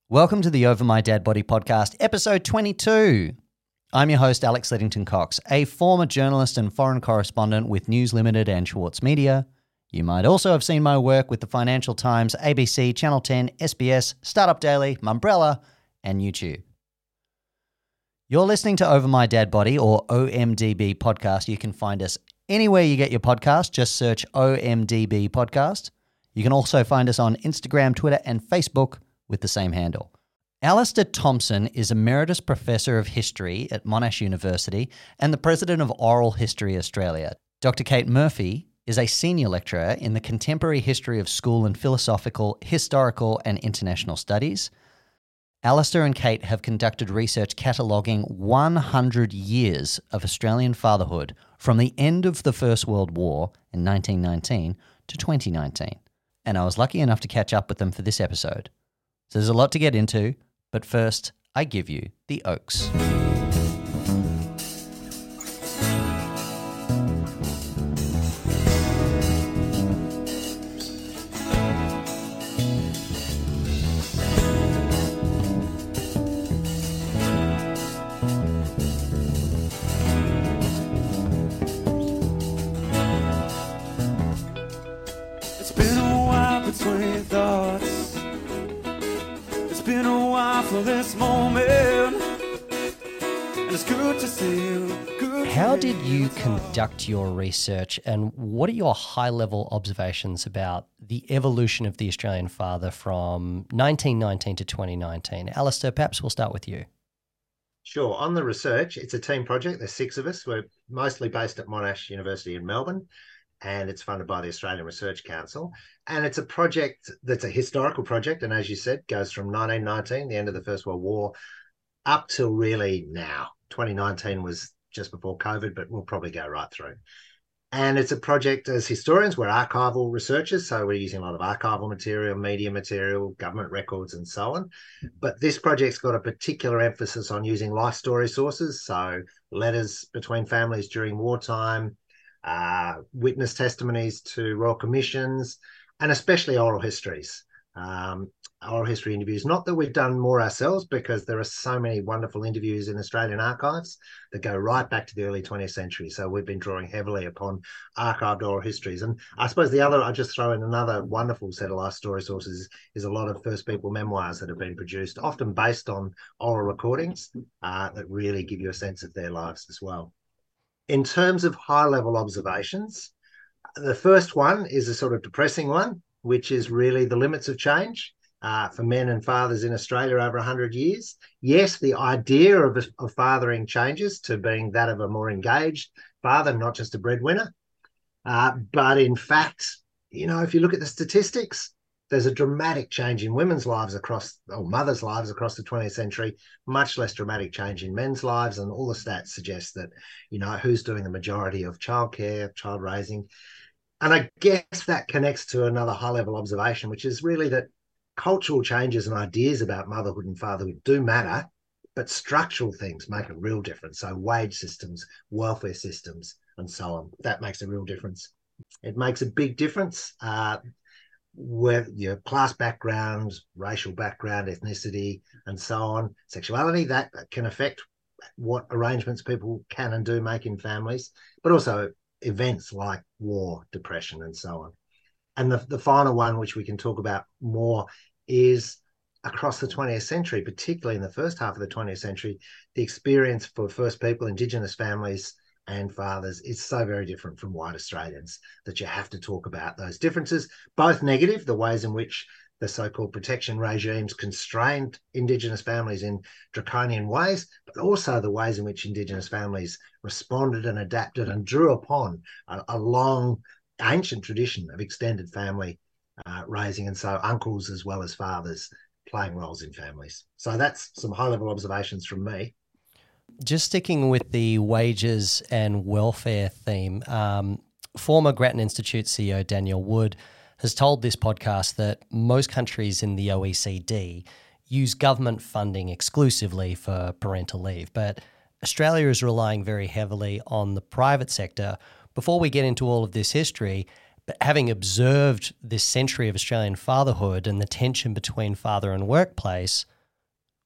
Welcome to the Over My Dad Body podcast, episode 22. I'm your host, Alex Liddington Cox, a former journalist and foreign correspondent with News Limited and Schwartz Media. You might also have seen my work with the Financial Times, ABC, Channel 10, SBS, Startup Daily, Mumbrella, and YouTube. You're listening to Over My Dad Body, or OMDB podcast. You can find us anywhere you get your podcast. Just search OMDB podcast. You can also find us on Instagram, Twitter, and Facebook with the same handle. Alistair Thompson is Emeritus Professor of History at Monash University and the President of Oral History Australia. Dr. Kate Murphy is a Senior Lecturer in the Contemporary History of School and Philosophical, Historical and International Studies. Alistair and Kate have conducted research cataloguing 100 years of Australian fatherhood from the end of the First World War in 1919 to 2019. And I was lucky enough to catch up with them for this episode. So there's a lot to get into, but first, I give you the Oaks. It's been a while between thoughts. It's been a while for this moment, and it's good to see you. How did you conduct your research, and what are your high-level observations about the evolution of the Australian father from 1919 to 2019? Alistair, perhaps we'll start with you. Sure. On the research, it's a team project. There's 6 of us. We're mostly based at Monash University in Melbourne, and it's funded by the Australian Research Council. And it's a project that's a historical project, and as you said, goes from 1919, the end of the First World War, up till really now. 2019 was just before COVID, but we'll probably go right through. And it's a project, as historians, we're archival researchers, so we're using a lot of archival material, media material, government records, and so on. But this project's got a particular emphasis on using life story sources, so letters between families during wartime, witness testimonies to royal commissions, and especially oral histories, oral history interviews. Not that we've done more ourselves, because there are so many wonderful interviews in Australian archives that go right back to the early 20th century. So we've been drawing heavily upon archived oral histories. And I suppose I'll just throw in another wonderful set of life story sources is a lot of First People memoirs that have been produced, often based on oral recordings that really give you a sense of their lives as well. In terms of high-level observations, the first one is a sort of depressing one, which is really the limits of change for men and fathers in Australia over 100 years. Yes, the idea of fathering changes to being that of a more engaged father, not just a breadwinner. But in fact, if you look at the statistics, there's a dramatic change in women's lives mothers' lives across the 20th century, much less dramatic change in men's lives. And all the stats suggest that, who's doing the majority of childcare, child raising. And I guess that connects to another high-level observation, which is really that cultural changes and ideas about motherhood and fatherhood do matter, but structural things make a real difference. So wage systems, welfare systems, and so on. That makes a real difference. It makes a big difference where your class background, racial background, ethnicity, and so on, sexuality, that can affect what arrangements people can and do make in families, but also events like war, depression, and so on. And the final one, which we can talk about more, is across the 20th century, particularly in the first half of the 20th century, the experience for First People, Indigenous families, and fathers is so very different from white Australians that you have to talk about those differences, both negative, the ways in which the so-called protection regimes constrained Indigenous families in draconian ways, but also the ways in which Indigenous families responded and adapted and drew upon a long, ancient tradition of extended family raising, and so uncles as well as fathers playing roles in families. So that's some high-level observations from me. Just sticking with the wages and welfare theme, former Grattan Institute CEO Danielle Wood has told this podcast that most countries in the OECD use government funding exclusively for parental leave, but Australia is relying very heavily on the private sector. Before we get into all of this history, but having observed this century of Australian fatherhood and the tension between father and workplace,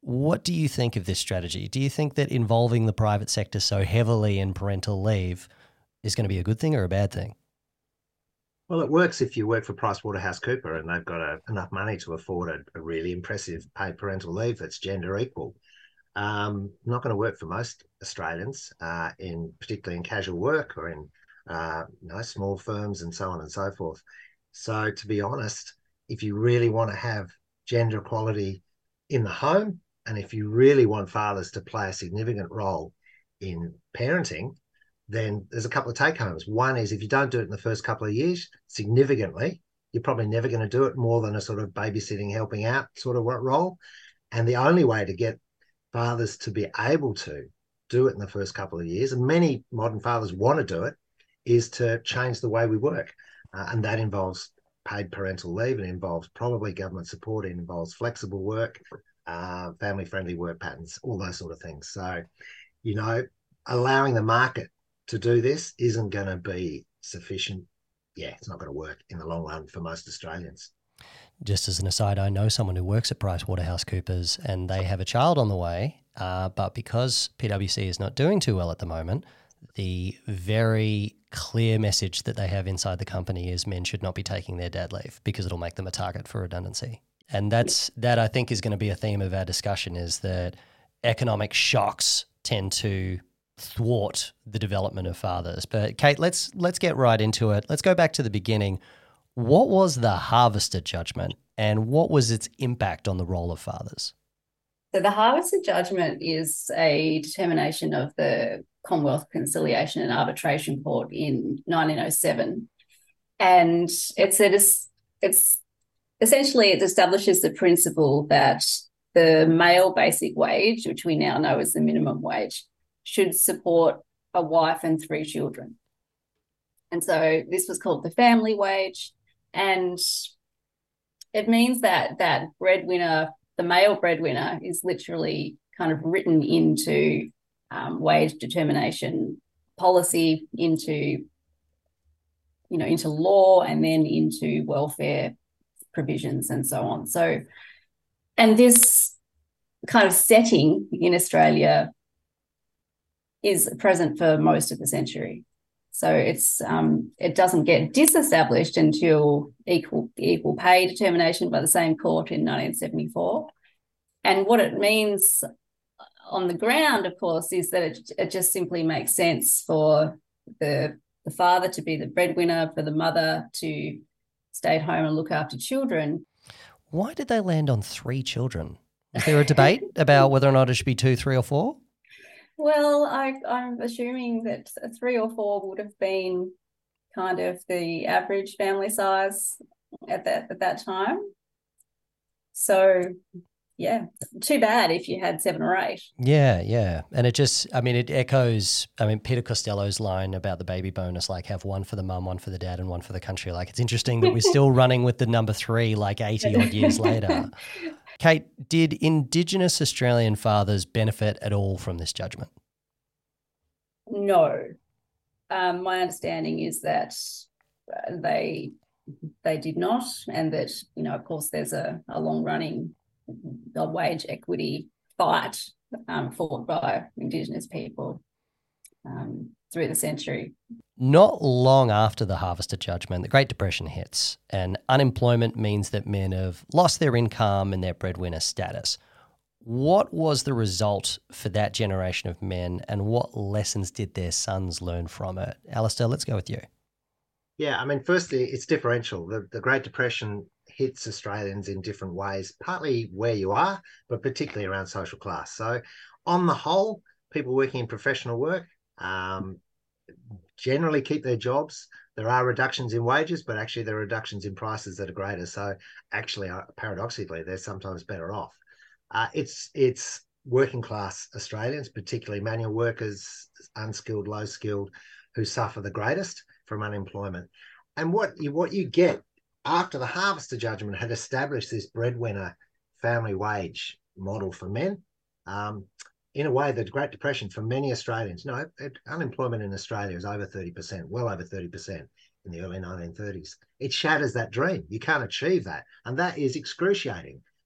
What do you think of this strategy? Do you think that involving the private sector so heavily in parental leave is going to be a good thing or a bad thing? Well, it works if you work for PricewaterhouseCoopers and they've got enough money to afford a really impressive paid parental leave that's gender equal. Not going to work for most Australians, particularly in casual work or in small firms and so on and so forth. So, to be honest, if you really want to have gender equality in the home, and if you really want fathers to play a significant role in parenting, then there's a couple of take-homes. One is if you don't do it in the first couple of years significantly, you're probably never going to do it more than a sort of babysitting, helping out sort of role. And the only way to get fathers to be able to do it in the first couple of years, and many modern fathers want to do it, is to change the way we work. And that involves paid parental leave. It involves probably government support. It involves flexible work, family-friendly work patterns, all those sort of things. So, allowing the market to do this isn't going to be sufficient. Yeah, it's not going to work in the long run for most Australians. Just as an aside, I know someone who works at PricewaterhouseCoopers and they have a child on the way, but because PwC is not doing too well at the moment, the very clear message that they have inside the company is men should not be taking their dad leave because it'll make them a target for redundancy. And that I think is going to be a theme of our discussion, is that economic shocks tend to thwart the development of fathers. But Kate, let's get right into it. Let's go back to the beginning. What was the Harvester judgment and what was its impact on the role of fathers? So the Harvester judgment is a determination of the Commonwealth Conciliation and Arbitration Court in 1907. And it establishes the principle that the male basic wage, which we now know as the minimum wage, should support a wife and 3 children. And so this was called the family wage. And it means that breadwinner, the male breadwinner, is literally kind of written into wage determination policy, into law, and then into welfare provisions and so on. So, and this kind of setting in Australia is present for most of the century. So it doesn't get disestablished until equal pay determination by the same court in 1974. And what it means on the ground, of course, is that it just simply makes sense for the father to be the breadwinner, for the mother to stay at home and look after children. Why did they land on 3 children? Was there a debate about whether or not it should be 2, 3 or 4? Well, I'm assuming that 3 or 4 would have been kind of the average family size at that time. So, yeah, too bad if you had 7 or 8. Yeah. And it echoes, Peter Costello's line about the baby bonus, like have 1 for the mum, 1 for the dad and 1 for the country. Like, it's interesting that we're still running with the number 3 like 80 odd years later. Kate, did Indigenous Australian fathers benefit at all from this judgment? No. My understanding is that they did not, and that, of course, there's a long-running wage equity fight fought by Indigenous people through the century. Not long after the Harvester judgment, the Great Depression hits, and unemployment means that men have lost their income and their breadwinner status. What was the result for that generation of men, and what lessons did their sons learn from it? Alistair, let's go with you. Yeah, firstly, it's differential. The Great Depression hits Australians in different ways, partly where you are, but particularly around social class. So on the whole, people working in professional work generally keep their jobs. There are reductions in wages, but actually there are reductions in prices that are greater. So actually, paradoxically, they're sometimes better off. It's working class Australians, particularly manual workers, unskilled, low skilled, who suffer the greatest from unemployment. And what you get after the Harvester judgment had established this breadwinner family wage model for men, in a way, the Great Depression for many Australians, unemployment in Australia is over 30%, well over 30% in the early 1930s. It shatters that dream. You can't achieve that. And that is excruciating.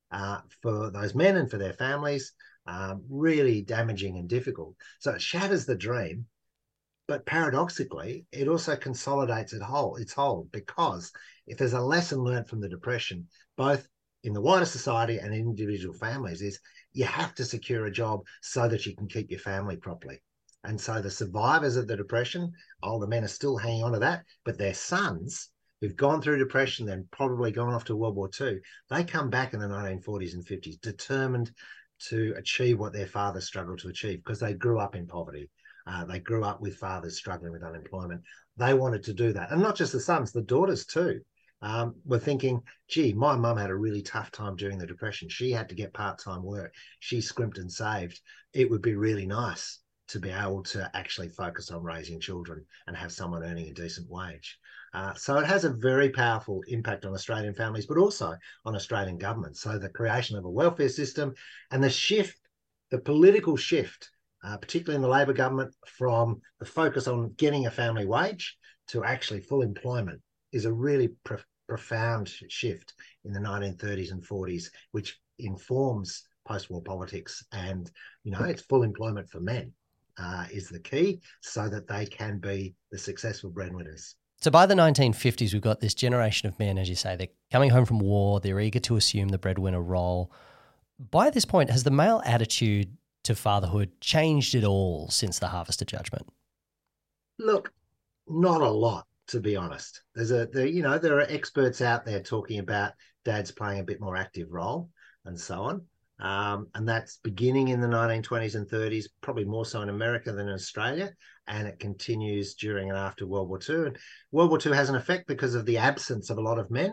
for those men and for their families, really damaging and difficult. So it shatters the dream, but paradoxically, it also consolidates its hold, because if there's a lesson learned from the Depression, both in the wider society and in individual families, is you have to secure a job so that you can keep your family properly. And so the survivors of the Depression, older men, are still hanging on to that, but their sons who've gone through Depression, then probably gone off to World War II, they come back in the 1940s and 50s determined to achieve what their fathers struggled to achieve, because they grew up in poverty. They grew up with fathers struggling with unemployment. They wanted to do that. And not just the sons, the daughters too. Were thinking, gee, my mum had a really tough time during the Depression. She had to get part-time work. She scrimped and saved. It would be really nice to be able to actually focus on raising children and have someone earning a decent wage. So it has a very powerful impact on Australian families, but also on Australian government. So the creation of a welfare system and the shift, the political shift, particularly in the Labor government, from the focus on getting a family wage to actually full employment, is a really profound shift in the 1930s and 40s, which informs post-war politics. And, it's full employment for men is the key, so that they can be the successful breadwinners. So by the 1950s, we've got this generation of men, as you say, they're coming home from war, they're eager to assume the breadwinner role. By this point, has the male attitude to fatherhood changed at all since the Harvester judgment? Look, not a lot, to be honest. There are experts out there talking about dads playing a bit more active role and so on. And that's beginning in the 1920s and 30s, probably more so in America than in Australia. And it continues during and after World War II. And World War II has an effect because of the absence of a lot of men,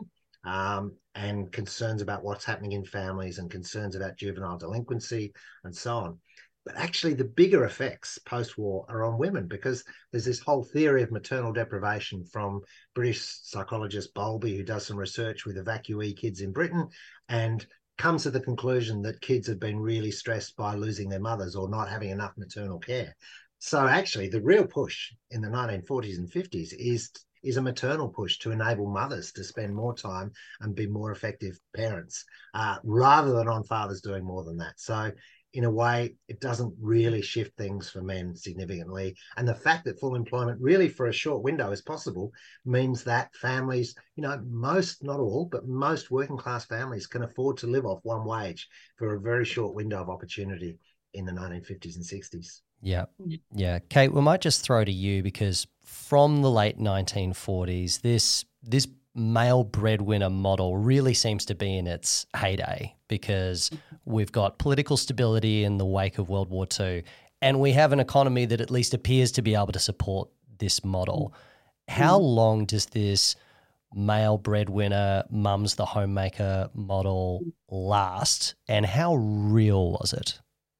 and concerns about what's happening in families and concerns about juvenile delinquency and so on. But actually the bigger effects post-war are on women, because there's this whole theory of maternal deprivation from British psychologist Bowlby, who does some research with evacuee kids in Britain and comes to the conclusion that kids have been really stressed by losing their mothers or not having enough maternal care. So actually the real push in the 1940s and 50s is a maternal push to enable mothers to spend more time and be more effective parents, rather than on fathers doing more than that. So in a way, it doesn't really shift things for men significantly. And the fact that full employment really for a short window is possible means that families, most, not all, but most working class families can afford to live off one wage for a very short window of opportunity in the 1950s and 60s. Yeah. Yeah. Kate, we might just throw to you, because from the late 1940s, this male breadwinner model really seems to be in its heyday, because we've got political stability in the wake of World War II, and we have an economy that at least appears to be able to support this model. How long does this male breadwinner, mum's the homemaker model last, and how real was it?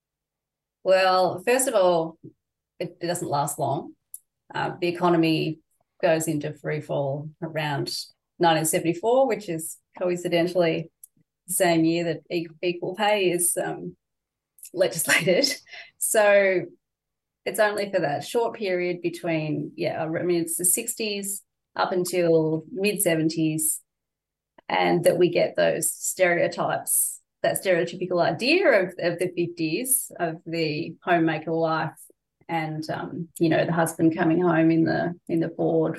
Well, first of all, it doesn't last long. The economy goes into free fall around 1974, which is coincidentally the same year that equal pay is legislated. So it's only for that short period between, it's the 60s up until mid-70s, and that we get those stereotypes, that stereotypical idea of the 50s, of the homemaker wife and, the husband coming home in the Ford,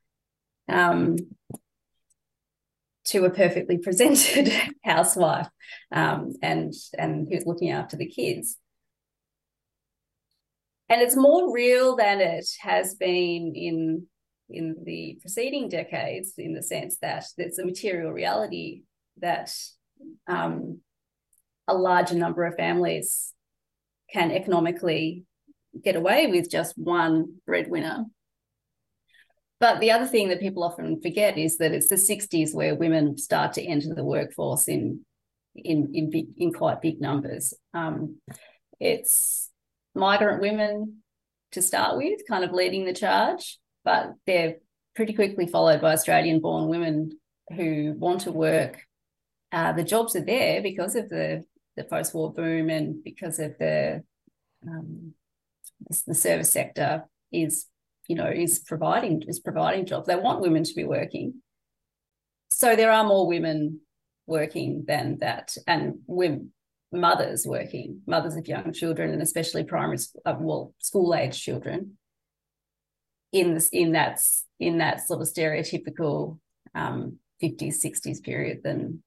to a perfectly presented housewife, and who's looking after the kids. And it's more real than it has been in the preceding decades, in the sense that there's a material reality that a larger number of families can economically get away with just one breadwinner. But the other thing that people often forget is that it's the 60s where women start to enter the workforce in quite big numbers. It's migrant women to start with, kind of leading the charge, but they're pretty quickly followed by Australian-born women who want to work. The jobs are there because of the post-war boom, and because of the service sector is providing jobs. They want women to be working. So there are more women working than that, and women, mothers working, mothers of young children, and especially primary school age children, in that sort of stereotypical 50s 60s period than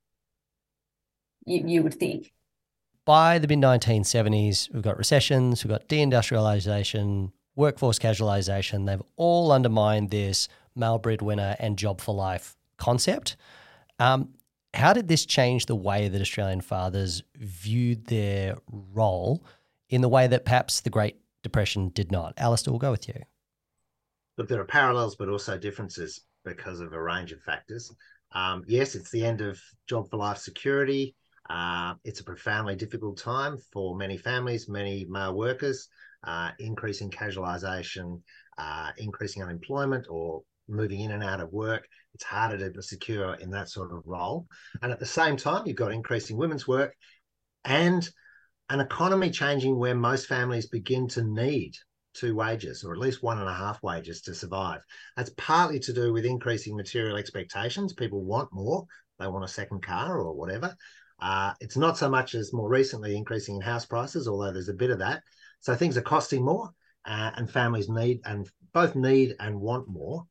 you would think. By the mid-1970s, we've got recessions, we've got deindustrialization, workforce casualization. They've all undermined this male breadwinner and job for life concept. How did this change the way that Australian fathers viewed their role in the way that perhaps the Great Depression did not? Alistair, we'll go with you. Look, there are parallels, but also differences because of a range of factors. Yes, it's the end of job for life security. It's a profoundly difficult time for many families, many male workers, increasing casualisation, increasing unemployment, or moving in and out of work. It's harder to be secure in that sort of role. And at the same time, you've got increasing women's work and an economy changing where most families begin to need 2 wages, or at least 1.5 wages, to survive. That's partly to do with increasing material expectations. People want more. They want a second car or whatever. It's not so much as more recently increasing in house prices, although there's a bit of that. So things are costing more, and families both need and want more.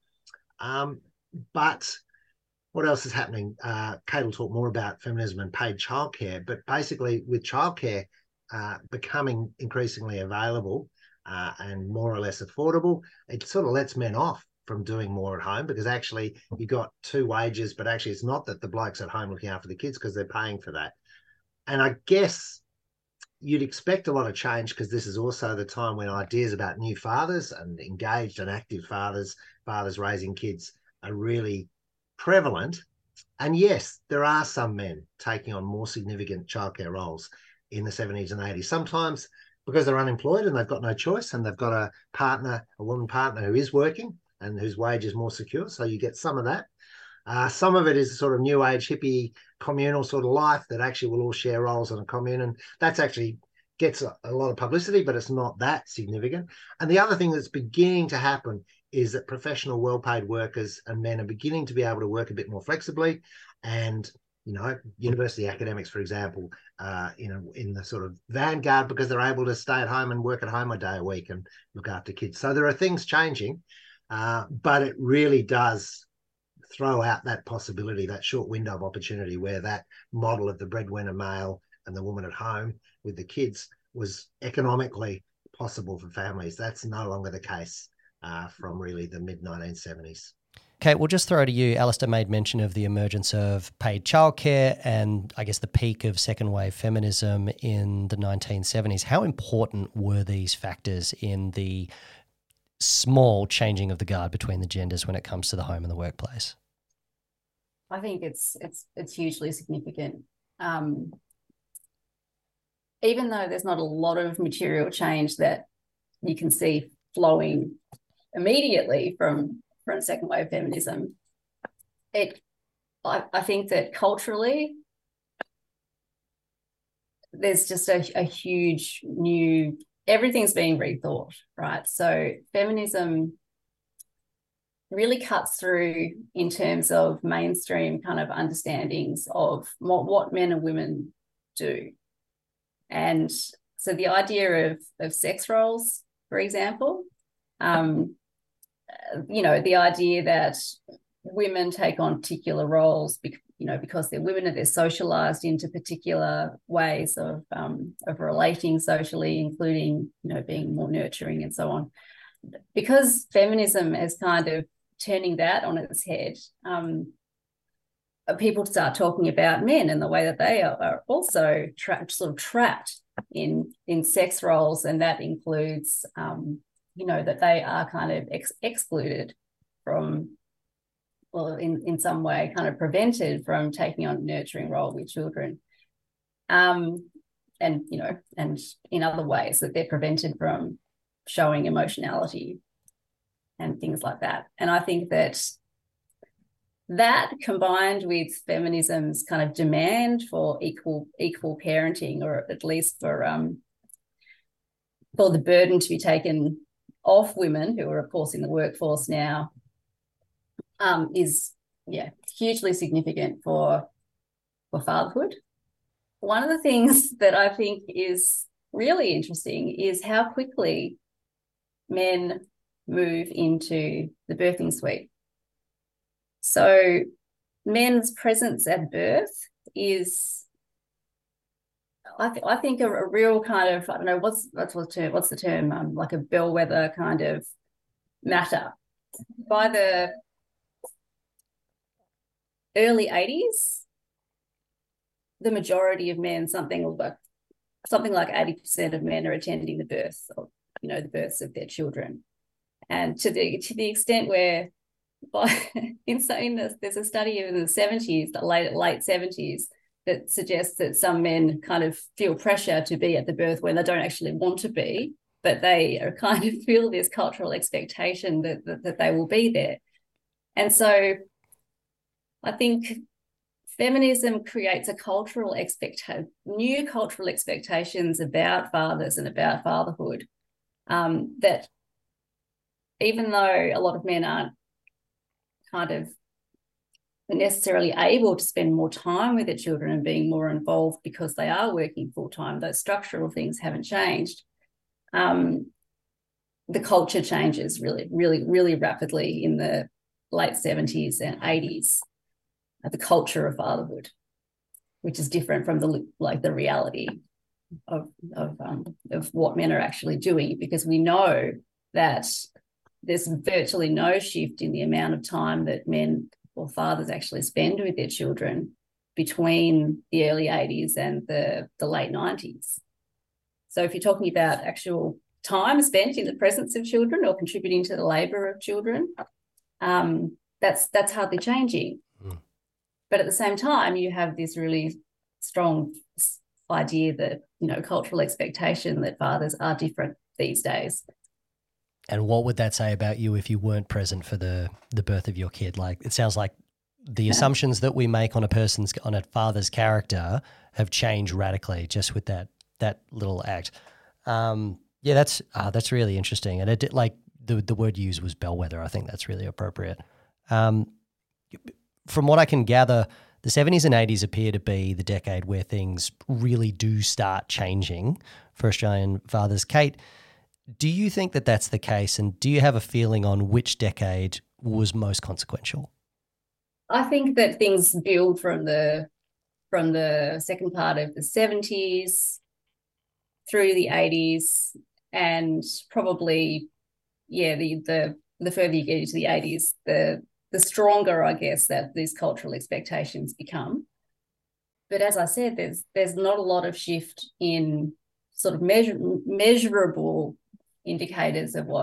But what else is happening? Kate will talk more about feminism and paid childcare, but basically with childcare becoming increasingly available and more or less affordable, it sort of lets men off from doing more at home, because actually you got 2 wages, but actually it's not that the bloke's at home looking after the kids because they're paying for that. And I guess you'd expect a lot of change, because this is also the time when ideas about new fathers and engaged and active fathers raising kids, are really prevalent. And yes, there are some men taking on more significant childcare roles in the 70s and 80s, sometimes because they're unemployed and they've got no choice, and they've got a woman partner who is working and whose wage is more secure. So you get some of that. Some of it is sort of new age hippie communal sort of life that actually will all share roles in a commune, and that's actually gets a lot of publicity, but it's not that significant. And the other thing that's beginning to happen is that professional, well-paid workers and men are beginning to be able to work a bit more flexibly. And university academics, for example, in the sort of vanguard, because they're able to stay at home and work at home a day a week and look after kids. So there are things changing, but it really does throw out that possibility, that short window of opportunity where that model of the breadwinner male and the woman at home with the kids was economically possible for families. That's no longer the case from really the mid-1970s. Kate, we'll just throw to you. Alistair made mention of the emergence of paid childcare and I guess the peak of second wave feminism in the 1970s. How important were these factors in the small changing of the guard between the genders when it comes to the home and the workplace? I think it's hugely significant. Even though there's not a lot of material change that you can see flowing immediately from second wave feminism, I think that culturally there's just a huge new, everything's being rethought, right? So feminism really cuts through in terms of mainstream kind of understandings of what men and women do. And so the idea of sex roles, for example, the idea that women take on particular roles, because they're women and they're socialized into particular ways of relating socially, including, being more nurturing and so on. Because feminism is kind of turning that on its head, people start talking about men and the way that they are also trapped in sex roles, and that includes, that they are kind of excluded from, in some way, kind of prevented from taking on a nurturing role with children, and in other ways that they're prevented from showing emotionality and things like that. And I think that combined with feminism's kind of demand for equal parenting, or at least for the burden to be taken off women who are, of course, in the workforce now, is hugely significant for for fatherhood. One of the things that I think is really interesting is how quickly men move into the birthing suite. So men's presence at birth is, I think, a real kind of, I don't know, what's the term, like a bellwether kind of matter. By the early 80s, the majority of men, something like 80% of men are attending the birth of, the births of their children. And to the extent where there's a study in the 70s, the late 70s, that suggests that some men kind of feel pressure to be at the birth when they don't actually want to be, but they are kind of feel this cultural expectation that they will be there. And so I think feminism creates new cultural expectations about fathers and about fatherhood, that even though a lot of men aren't kind of necessarily able to spend more time with their children and being more involved because they are working full-time, those structural things haven't changed. The culture changes really, really, really rapidly in the late 70s and 80s, the culture of fatherhood, which is different from the reality of what men are actually doing, because we know that there's virtually no shift in the amount of time that men or fathers actually spend with their children between the early 80s and the late 90s. So if you're talking about actual time spent in the presence of children or contributing to the labour of children, that's hardly changing. Mm. But at the same time, you have this really strong idea that, cultural expectation that fathers are different these days. And what would that say about you if you weren't present for the birth of your kid? Like, it sounds like the assumptions that we make on a father's character have changed radically just with that little act. That's really interesting. And it like the word used was bellwether. I think that's really appropriate. From what I can gather, the 70s and 80s appear to be the decade where things really do start changing for Australian fathers. Kate, do you think that that's the case, and do you have a feeling on which decade was most consequential? I think that things build from the second part of the 70s through the 80s, and probably, the further you get into the 80s, the stronger, I guess, that these cultural expectations become. But as I said, there's not a lot of shift in sort of measurable indicators of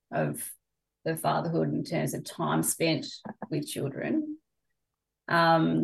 the fatherhood in terms of time spent with children. I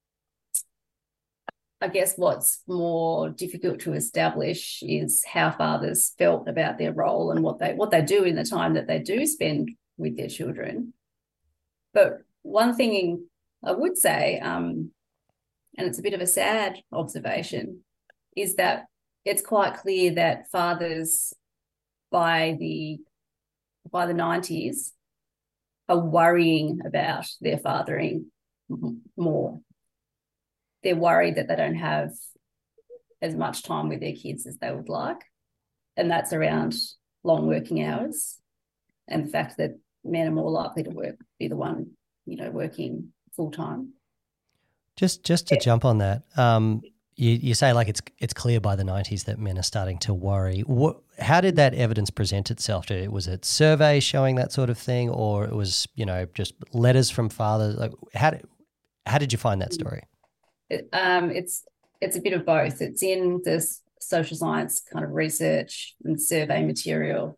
guess what's more difficult to establish is how fathers felt about their role and what they do in the time that they do spend with their children. But one thing I would say, and it's a bit of a sad observation, is that it's quite clear that fathers by the 90s are worrying about their fathering more. They're worried that they don't have as much time with their kids as they would like, and that's around long working hours and the fact that men are more likely to be the one, working full time. Just to jump on that, you say like it's clear by the 90s that men are starting to worry. How did that evidence present itself? Was it surveys showing that sort of thing, or it was just letters from fathers? Like how did you find that story? It's a bit of both. It's in this social science kind of research and survey material.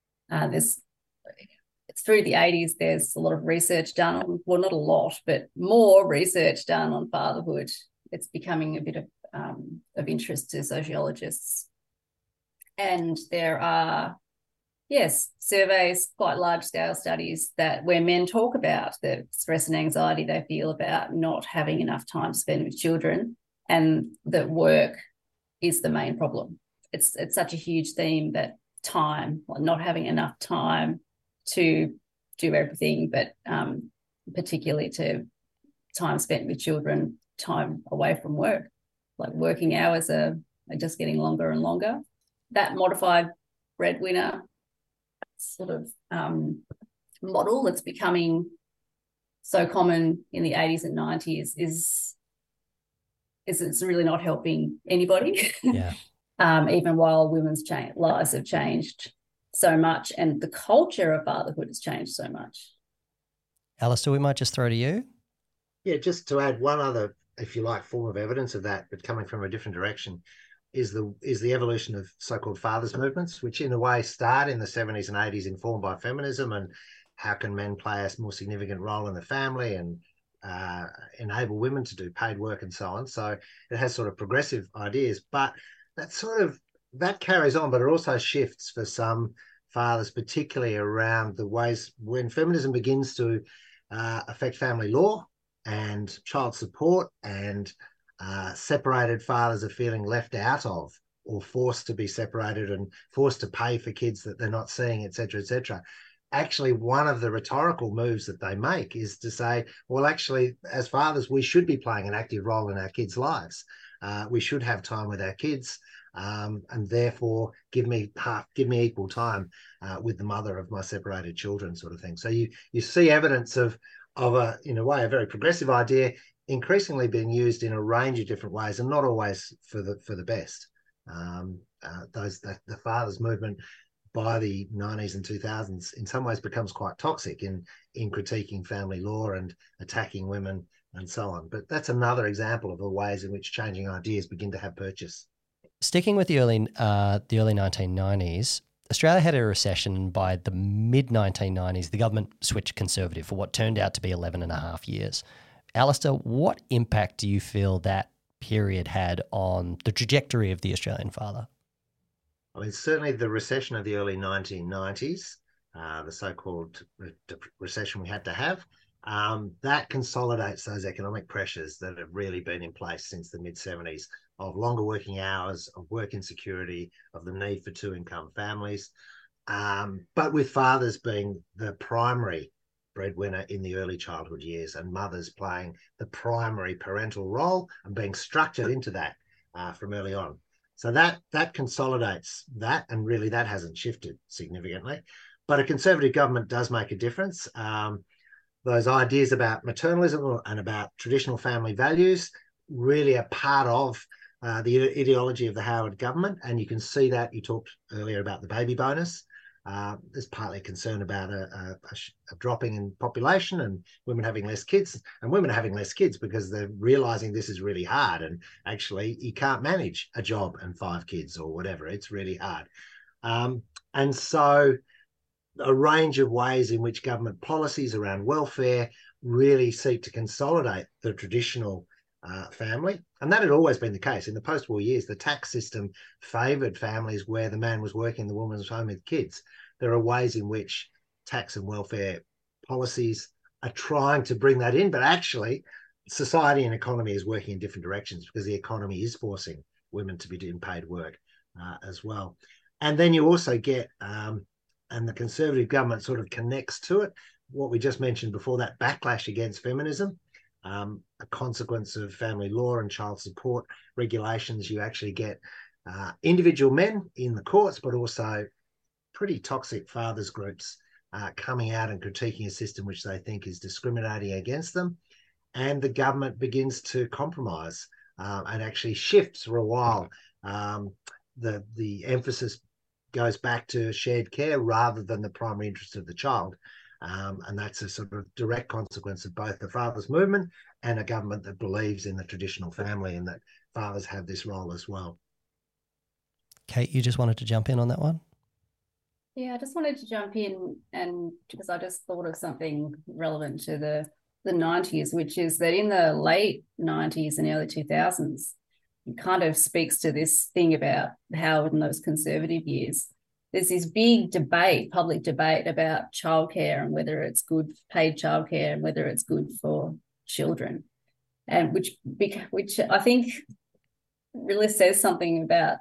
It's through the 80s. There's a lot of research done on, well, not a lot, but more research done on fatherhood. It's becoming a bit of interest to sociologists. And there are, surveys, quite large-scale studies where men talk about the stress and anxiety they feel about not having enough time spent with children, and that work is the main problem. It's such a huge theme that time, not having enough time to do everything, but particularly to time spent with children time away from work. Like working hours are just getting longer and longer. That modified breadwinner sort of model that's becoming so common in the 80s and 90s is it's really not helping anybody. Yeah. Even while women's lives have changed so much and the culture of fatherhood has changed so much. Alistair, we might just throw to you. Yeah, just to add one other, if you like, form of evidence of that, but coming from a different direction, is the evolution of so-called fathers movements, which in a way start in the 70s and 80s, informed by feminism and how can men play a more significant role in the family and enable women to do paid work and so on. So it has sort of progressive ideas, but that carries on, but it also shifts for some fathers, particularly around the ways when feminism begins to affect family law and child support, and separated fathers are feeling left out of or forced to be separated and forced to pay for kids that they're not seeing, et cetera, et cetera. Actually, one of the rhetorical moves that they make is to say, well, actually, as fathers, we should be playing an active role in our kids' lives. We should have time with our kids, and therefore give me equal time with the mother of my separated children, sort of thing. So you see evidence of a, in a way, a very progressive idea increasingly being used in a range of different ways, and not always for the best. The fathers movement by the 90s and 2000s in some ways becomes quite toxic in critiquing family law and attacking women and so on. But that's another example of the ways in which changing ideas begin to have purchase. Sticking with the early 1990s, Australia had a recession. By the mid-1990s, the government switched conservative for what turned out to be 11 and a half years. Alistair, what impact do you feel that period had on the trajectory of the Australian father? I mean, certainly the recession of the early 1990s, the so-called recession we had to have, that consolidates those economic pressures that have really been in place since the mid-70s, of longer working hours, of work insecurity, of the need for two-income families, but with fathers being the primary breadwinner in the early childhood years and mothers playing the primary parental role and being structured into that from early on. So that consolidates that, and really that hasn't shifted significantly. But a Conservative government does make a difference. Those ideas about maternalism and about traditional family values really are part of the ideology of the Howard government, and you can see that. You talked earlier about the baby bonus. There's partly concern about a dropping in population and women having less kids, and women are having less kids because they're realizing this is really hard, and actually you can't manage a job and 5 kids or whatever. It's really hard. And so a range of ways in which government policies around welfare really seek to consolidate the traditional family. And that had always been the case. In the post-war years, the tax system favoured families where the man was working, the woman was home with kids. There are ways in which tax and welfare policies are trying to bring that in, but actually society and economy is working in different directions because the economy is forcing women to be doing paid work as well. And then you also get, and the Conservative government sort of connects to it, what we just mentioned before, that backlash against feminism. A consequence of family law and child support regulations, you actually get individual men in the courts, but also pretty toxic fathers groups coming out and critiquing a system which they think is discriminating against them. And the government begins to compromise and actually shifts for a while. The emphasis goes back to shared care rather than the primary interest of the child. And that's a sort of direct consequence of both the fathers movement and a government that believes in the traditional family and that fathers have this role as well. Kate, you just wanted to jump in on that one? Yeah, I just wanted to jump in, and because I just thought of something relevant to the 90s, which is that in the late 90s and early 2000s, it kind of speaks to this thing about Howard and those conservative years. There's this big debate, public debate about childcare and whether it's good paid childcare and whether it's good for children, and which I think really says something about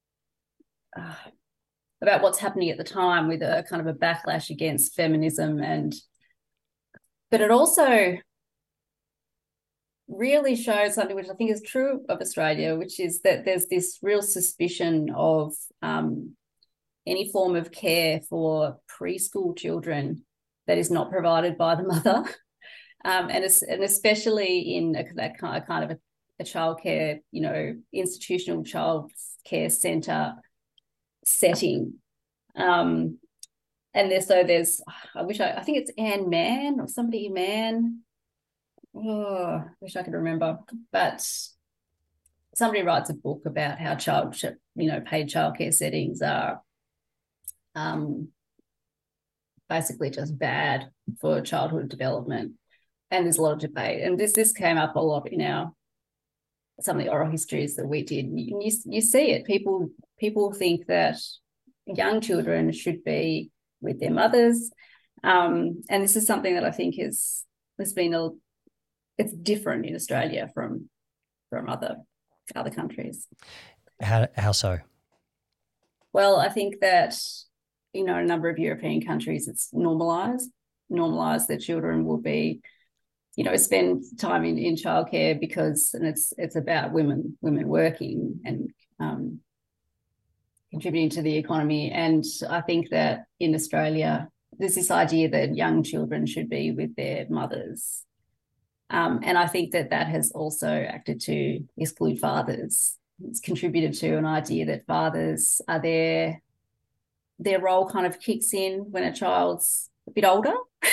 what's happening at the time with a kind of a backlash against feminism, but it also really shows something which I think is true of Australia, which is that there's this real suspicion of any form of care for preschool children that is not provided by the mother, and especially in that kind of a childcare, institutional child care centre setting. And there's I think it's Anne Mann or somebody Mann. Oh, I wish I could remember, but somebody writes a book about how paid childcare settings are basically just bad for childhood development, and there's a lot of debate. And this came up a lot in some of the oral histories that we did. You see it. People think that young children should be with their mothers, and this is something that I think it's different in Australia from other countries. How so? Well, I think that a number of European countries, it's normalised that children will be, spend time in childcare because it's about women working and contributing to the economy. And I think that in Australia, there's this idea that young children should be with their mothers. And I think that has also acted to exclude fathers. It's contributed to an idea that fathers are their role kind of kicks in when a child's a bit older,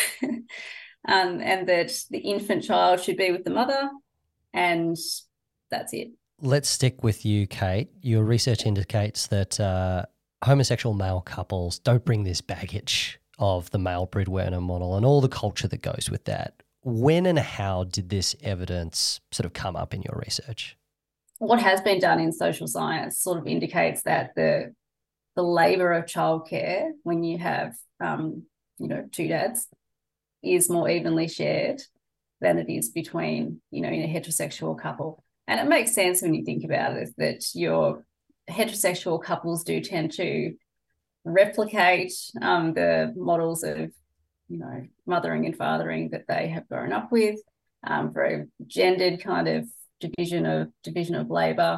and that the infant child should be with the mother, and that's it. Let's stick with you, Kate. Your research indicates that homosexual male couples don't bring this baggage of the male breadwinner model and all the culture that goes with that. When and how did this evidence sort of come up in your research? What has been done in social science sort of indicates that the labour of childcare, when you have two dads, is more evenly shared than it is between in a heterosexual couple. And it makes sense when you think about it, that your heterosexual couples do tend to replicate the models of mothering and fathering that they have grown up with, very gendered kind of division of labour.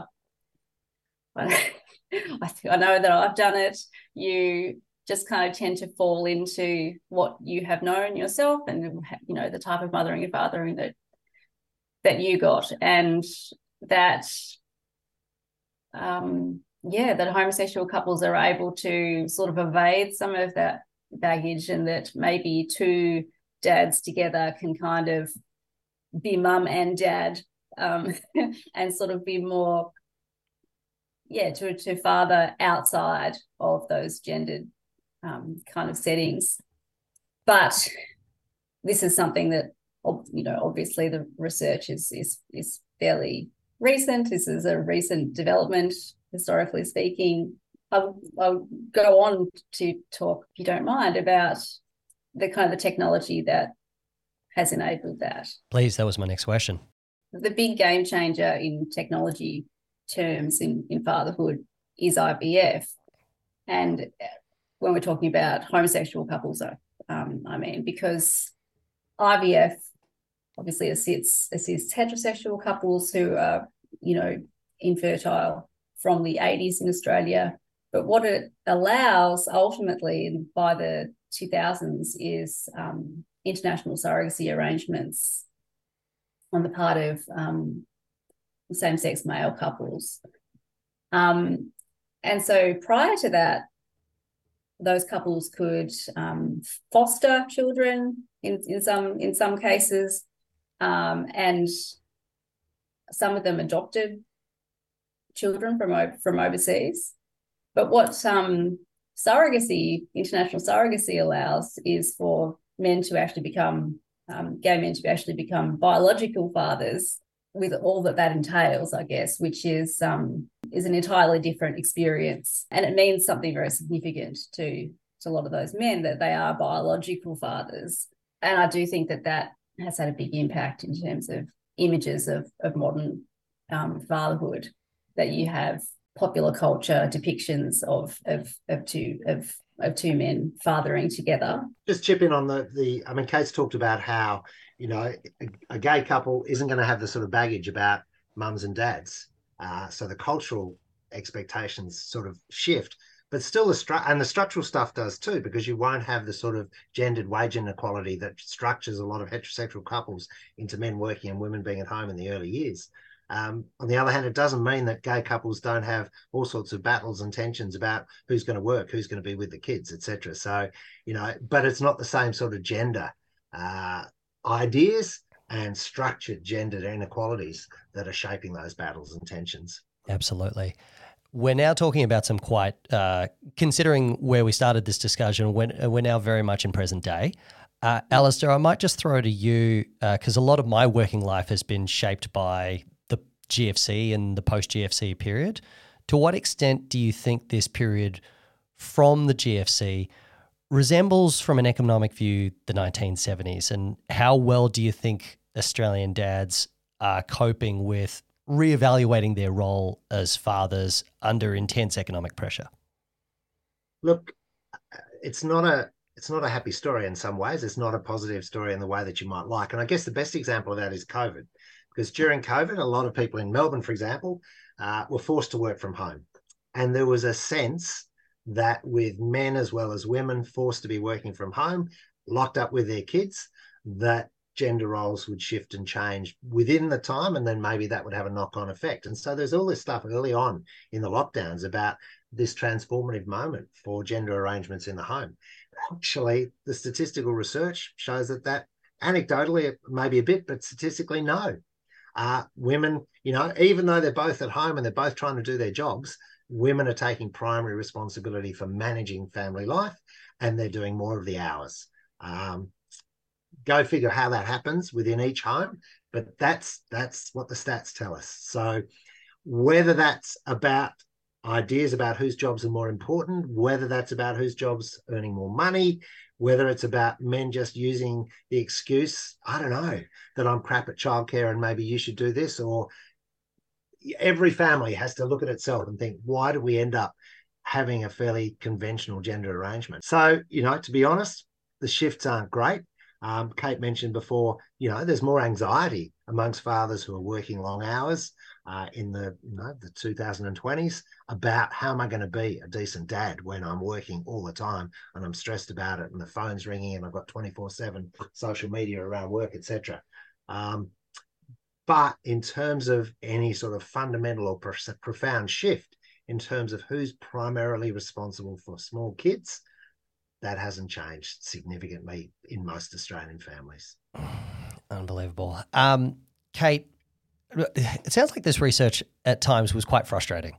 I know that I've done it. You just kind of tend to fall into what you have known yourself, and the type of mothering and fathering that you got, and that that homosexual couples are able to sort of evade some of that baggage, and that maybe two dads together can kind of be mum and dad, and sort of be more to father outside of those gendered kind of settings. But this is something that obviously the research is fairly recent. This is a recent development, historically speaking. I'll go on to talk, if you don't mind, about the kind of the technology that has enabled that. Please, that was my next question. The big game changer in technology terms in fatherhood is IVF. And when we're talking about homosexual couples, because IVF obviously assists heterosexual couples who are, infertile from the 80s in Australia. But what it allows ultimately by the 2000s is international surrogacy arrangements on the part of same-sex male couples. And so prior to that, those couples could foster children in some cases, and some of them adopted children from overseas. But what international surrogacy allows is for men to actually become, gay men to actually become biological fathers, with all that entails, I guess, which is an entirely different experience. And it means something very significant to a lot of those men, that they are biological fathers. And I do think that has had a big impact in terms of images of modern fatherhood, that you have popular culture depictions of two men fathering together. Just chip in on I mean, Kate's talked about how, a gay couple isn't going to have the sort of baggage about mums and dads. So the cultural expectations sort of shift, but still the structural stuff does too, because you won't have the sort of gendered wage inequality that structures a lot of heterosexual couples into men working and women being at home in the early years. On the other hand, it doesn't mean that gay couples don't have all sorts of battles and tensions about who's going to work, who's going to be with the kids, etc. So, but it's not the same sort of gender ideas and structured gendered inequalities that are shaping those battles and tensions. Absolutely. We're now talking about some quite, considering where we started this discussion, we're now very much in present day. Alistair, I might just throw to you, because a lot of my working life has been shaped by the GFC and the post-GFC period. To what extent do you think this period from the GFC resembles, from an economic view, the 1970s? And how well do you think Australian dads are coping with reevaluating their role as fathers under intense economic pressure? Look, it's not a happy story in some ways. It's not a positive story in the way that you might like. And I guess the best example of that is COVID, because during COVID, a lot of people in Melbourne, for example, were forced to work from home. And there was a sense that with men as well as women forced to be working from home, locked up with their kids, that gender roles would shift and change within the time, and then maybe that would have a knock-on effect. And so there's all this stuff early on in the lockdowns about this transformative moment for gender arrangements in the home. Actually, the statistical research shows that anecdotally, maybe a bit, but statistically, no. Women, even though they're both at home and they're both trying to do their jobs, women are taking primary responsibility for managing family life, and they're doing more of the hours. Go figure how that happens within each home, but that's what the stats tell us. So whether that's about ideas about whose jobs are more important, whether that's about whose jobs earning more money, whether it's about men just using the excuse, I don't know, that I'm crap at childcare and maybe you should do this, or every family has to look at itself and think, why do we end up having a fairly conventional gender arrangement? So, to be honest, the shifts aren't great. Kate mentioned before, there's more anxiety amongst fathers who are working long hours in the 2020s about how am I going to be a decent dad when I'm working all the time and I'm stressed about it and the phone's ringing and I've got 24/7 social media around work, etc. But in terms of any sort of fundamental or profound shift in terms of who's primarily responsible for small kids, that hasn't changed significantly in most Australian families. Unbelievable. Kate, it sounds like this research at times was quite frustrating.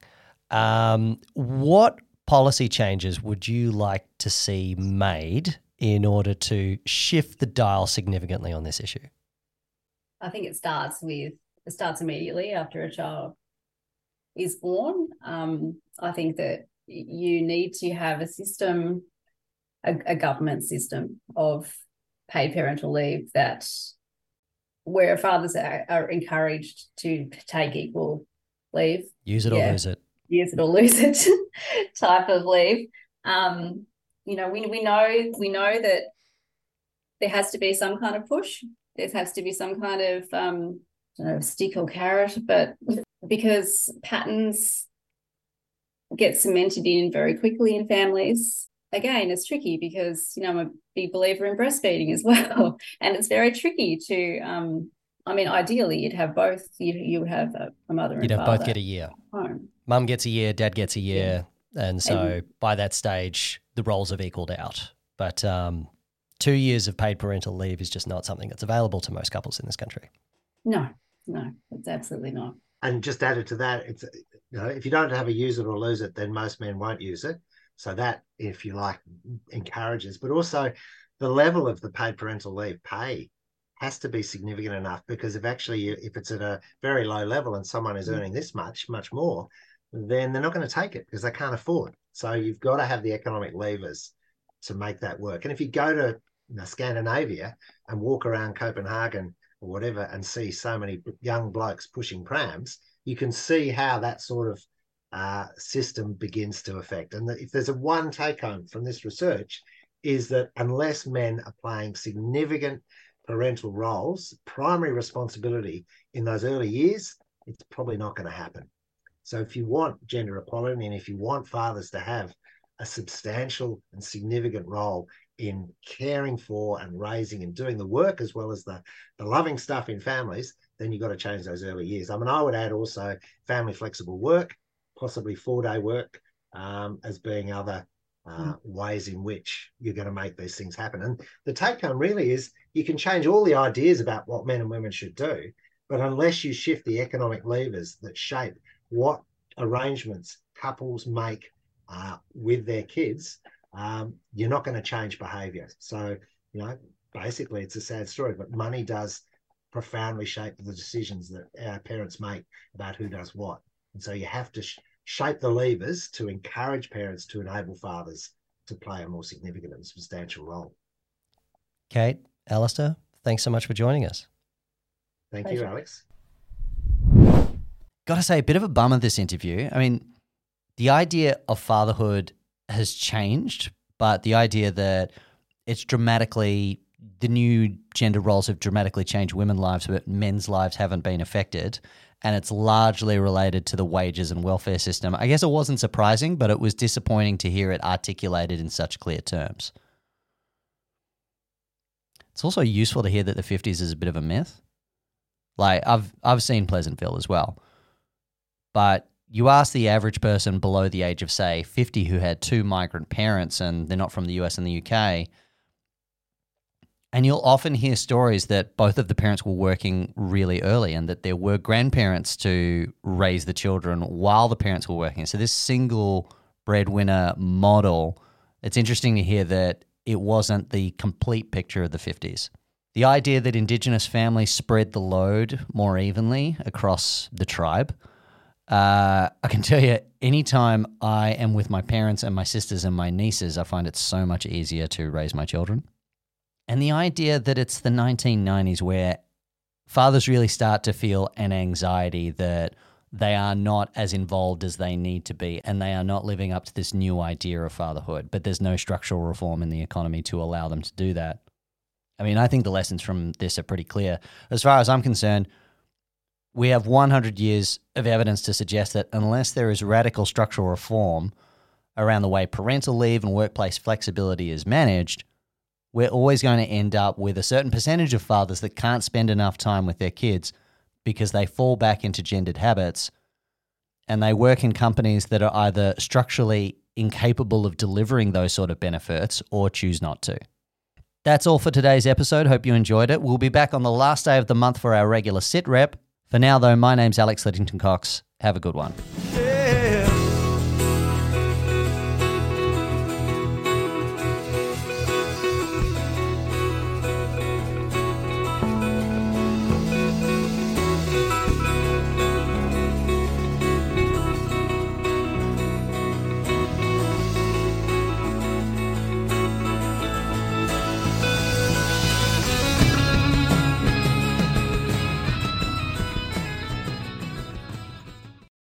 What policy changes would you like to see made in order to shift the dial significantly on this issue? I think it starts immediately after a child is born. I think that you need to have a system, a government system of paid parental leave that where fathers are encouraged to take equal leave. Use it or lose it. Use it or lose it type of leave. We know that there has to be some kind of push. There has to be some kind of stick or carrot, but because patterns get cemented in very quickly in families, again, it's tricky because, I'm a big believer in breastfeeding as well. And it's very tricky to, ideally you'd have both. You would have a mother and father. You'd have both get a year. Home. Mum gets a year, dad gets a year. Yeah. And so by that stage, the roles have equaled out. But 2 years of paid parental leave is just not something that's available to most couples in this country. No, it's absolutely not. And just added to that, it's if you don't have a use it or lose it, then most men won't use it. So that, if you like, encourages. But also the level of the paid parental leave pay has to be significant enough, because if it's at a very low level and someone is earning this much more, then they're not going to take it because they can't afford. So you've got to have the economic levers to make that work. And if you go to Scandinavia and walk around Copenhagen or whatever and see so many young blokes pushing prams, you can see how that sort of system begins to affect. And if there's a one take home from this research, is that unless men are playing significant parental roles, primary responsibility in those early years, it's probably not going to happen. So if you want gender equality and if you want fathers to have a substantial and significant role in caring for and raising and doing the work as well as the loving stuff in families, then you've got to change those early years. I mean, I would add also family flexible work, possibly 4-day work, as being other ways in which you're going to make these things happen. And the take home really is you can change all the ideas about what men and women should do, but unless you shift the economic levers that shape what arrangements couples make with their kids, you're not going to change behaviour. So, basically it's a sad story, but money does profoundly shape the decisions that our parents make about who does what. And so you have to shape the levers to encourage parents to enable fathers to play a more significant and substantial role. Kate, Alistair, thanks so much for joining us. Thank you, Alex. Got to say, a bit of a bummer this interview. I mean, the idea of fatherhood has changed, but the idea that the new gender roles have dramatically changed women's lives, but men's lives haven't been affected, and it's largely related to the wages and welfare system. I guess it wasn't surprising, but it was disappointing to hear it articulated in such clear terms. It's also useful to hear that the 50s is a bit of a myth. Like, I've seen Pleasantville as well, but you ask the average person below the age of, say, 50 who had 2 migrant parents and they're not from the US and the UK, and you'll often hear stories that both of the parents were working really early and that there were grandparents to raise the children while the parents were working. So this single breadwinner model, it's interesting to hear that it wasn't the complete picture of the 50s. The idea that Indigenous families spread the load more evenly across the tribe. I can tell you, anytime I am with my parents and my sisters and my nieces, I find it so much easier to raise my children. And the idea that it's the 1990s where fathers really start to feel an anxiety that they are not as involved as they need to be and they are not living up to this new idea of fatherhood, but there's no structural reform in the economy to allow them to do that. I mean, I think the lessons from this are pretty clear. As far as I'm concerned, we have 100 years of evidence to suggest that unless there is radical structural reform around the way parental leave and workplace flexibility is managed, we're always going to end up with a certain percentage of fathers that can't spend enough time with their kids because they fall back into gendered habits and they work in companies that are either structurally incapable of delivering those sort of benefits or choose not to. That's all for today's episode. Hope you enjoyed it. We'll be back on the last day of the month for our regular sit rep. For now, though, my name's Alex Liddington Cox. Have a good one.